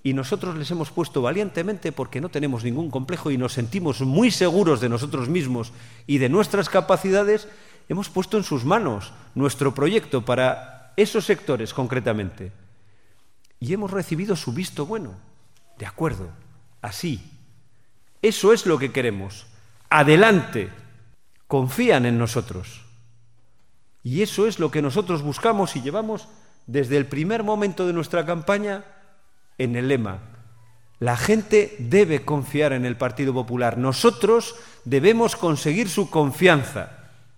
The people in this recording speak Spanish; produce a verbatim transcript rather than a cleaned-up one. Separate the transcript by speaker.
Speaker 1: y nosotros les hemos puesto valientemente, porque no tenemos ningún complejo y nos sentimos muy seguros de nosotros mismos y de nuestras capacidades, hemos puesto en sus manos nuestro proyecto para esos sectores concretamente. Y hemos recibido su visto bueno. De acuerdo, así. Eso es lo que queremos. Adelante. Confían en nosotros. Y eso es lo que nosotros buscamos y llevamos desde el primer momento de nuestra campaña en el lema. La gente debe confiar en el Partido Popular. Nosotros debemos conseguir su confianza.